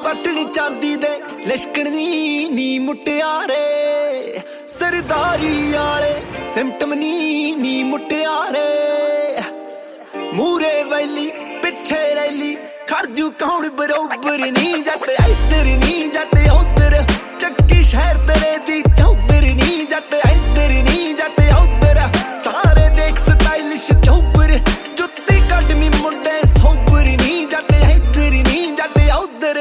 ਪਟਣੀ ਚਾਂਦੀ ਦੇ ਲਿਸ਼ਕਣੀ ਨੀ ਮੁਟਿਆਰੇ ਸਰਦਾਰੀ ਆਲੇ ਸਿੰਪਟਮ ਨੀ ਮੁਟਿਆਰੇ ਮੂਰੇ ਵੈਲੀ ਪਿੱਛੇ ਰੈਲੀ ਖੜਜੂ ਕੌਣ ਬਰੋਬਰ ਨੀ ਜੱਟ ਇੱਧਰ ਨੀ ਜੱਟ ਉੱਧਰ ਚੱਕੀ ਸ਼ਹਿਰ ਤੇਰੇ ਦੀ ਚੌਧਰ ਨੀ ਜੱਟ ਇੱਧਰ ਨੀ ਜੱਟ ਉੱਧਰ ਸਾਰੇ ਦੇਖ ਸਟਾਈਲਿਸ਼ ਚੌਬਰ ਜੁੱਤੀ ਕੱਢਮੀ ਮੁੰਡੇ ਸੋਬਰ ਨੀ ਜੱਟ ਇੱਧਰ ਨੀ ਜੱਟ ਉੱਧਰ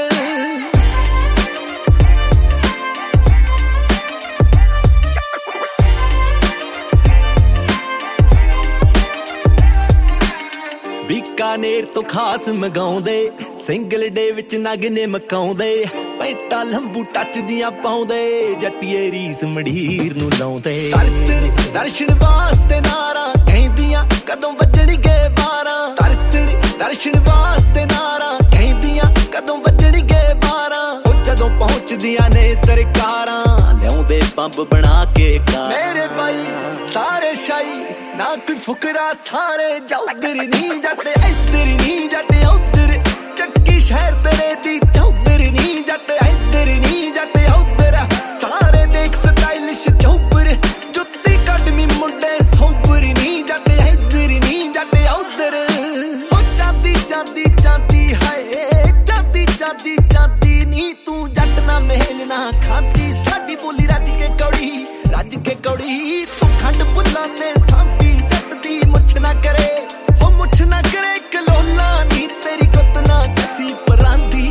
ਬੀਕਾਨੇਰ ਤੋਂ ਖਾਸ ਮਗਾਉਂਦੇ ਸਿੰਗਲ ਡੇ ਵਿੱਚ ਨਗ ਨੇ ਮਕਾਉਂਦੇ ਪੈਂਟਾਂ ਲੰਬੂ ਟੱਚ ਦੀਆਂ ਪਾਉਂਦੇ ਜੱਟੀਏ ਰੀਸ ਮੰਡੀਰ ਨੂੰ ਲਾਉਂਦੇ ਦਰਸ਼ਨ ਵਾਸਤੇ ਨਾਰਾ ਕਹਿੰਦੀਆਂ ਕਦੋਂ ਵੱਜਣਗੇ 12 ਦਰਸ਼ਨ ਵਾਸਤੇ ਨਾਰਾ ਕਹਿੰਦੀਆਂ ਕਦੋਂ ਵੱਜਣਗੇ 12 ਉਹ ਜਦੋਂ ਪਹੁੰਚਦੀਆਂ ਨੇ ਸਰਕਾਰਾਂ ਲਿਆਉਂਦੇ ਬੰਬ ਬਣਾ ਕੇ ਕਾਰ ਮੇਰੇ ਭਾਈ ਸਾਰੇ ਸ਼ਾਈ ਨਾ ਕੋਈ ਫੁਕਰਾ ਸਾਰੇ ਚੌਧਰ ਨੀ ਜੱਟ ਇੱਧਰ ਨੀ ਜੱਟ ਉੱਧਰ ਚੱਕੀ ਸ਼ਹਿਰ ਤੇਰੇ ਦੀ ਚੌਧਰ ਨੀ ਜੱਟ ਇੱਧਰ ਨੀ ਜੱਟ ਉੱਧਰ ਸਾਰੇ ਦੇਖ ਸਟਾਈਲਿਸ਼ ਚੌਬਰ ਜੁੱਤੀ ਕੱਢਮੀ ਮੁੰਡੇ ਸੋਬਰ ਨੀ ਜੱਟ ਇੱਧਰ ਨੀ ਜੱਟ ਉੱਧਰ ਉਹ ਚਾਂਦੀ ਚਾਂਦੀ ਚਾਂਦੀ ਹਾਏ ਚਾਂਦੀ ਚਾਂਦੀ ਚਾਂਦੀ ਨੀ ਤੂੰ ਜੱਟ ਨਾ ਮਹਿਲ ਨਾ ਖਾਂਦੀ ਸਾਡੀ ਬੋਲੀ ਰੱਜ ਕੇ ਕੌੜੀ ਤੂੰ ਖੰਡ ਬੁੱਲਾਂ ਨੇ ਸਾਂਭੀ ਜੱਟ ਦੀ ਮੁੱਛ ਨਾ ਕਰੇ ਹੋ ਮੁੱਛ ਨਾ ਕਰੇ ਕਲੋਲਾ ਨੀ ਤੇਰੀ ਗੁੱਤ ਨਾ ਕਸੀ ਪਰਾਂਦੀ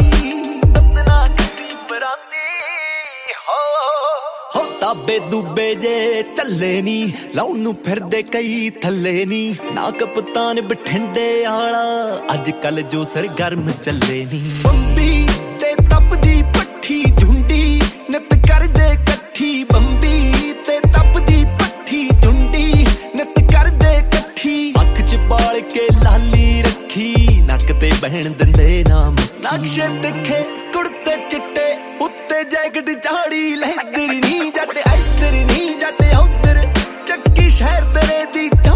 ਹੋ ਤਾਬੇ ਦੂਬੇ ਜੇ ਚੱਲੇ ਨੀ ਲਾਉਣ ਨੂੰ ਫਿਰਦੇ ਕਈ ਥੱਲੇ ਨੀ ਨਾ ਕਪਤਾਨ ਬਠਿੰਡੇ ਆਲਾ ਅੱਜ ਕੱਲ ਜੋ ਸਰਗਰਮ ਚੱਲੇ ਨੀ ਬੰਬੀ ਤੇ ਤਪਦੀ ਪੱਠੀ ਝੁੰਡੀ ਨਿਤ ਕਰਦੇ ਇਕੱਠੀ ਬੰਬੀ ਤੇ ਤਪਦੀ ਪੱਠੀ ਝੁੰਡੀ ਨਿਤ ਕਰਦੇ ਇਕੱਠੀ ਅੱਖ ਚ ਬਾਲ ਕੇ ਲਾਲੀ ਰੱਖੀ ਨੱਕ ਤੇ ਬਹਿਣ ਦਿੰਦੇ ਨਾਮ ਨਕਸ਼ੇ ਤਿੱਖੇ ਕੁੜਤੇ ਚਿੱਟੇ ਉੱਤੇ ਜੈਕਟ ਚਾੜੀ ਲਹਿਦਰ ਨੀ ਜੱਟ ਇੱਧਰ ਨੀ ਜੱਟ ਉੱਧਰ ਚੱਕੀ ਸ਼ਹਿਰ ਤੇਰੇ ਦੀ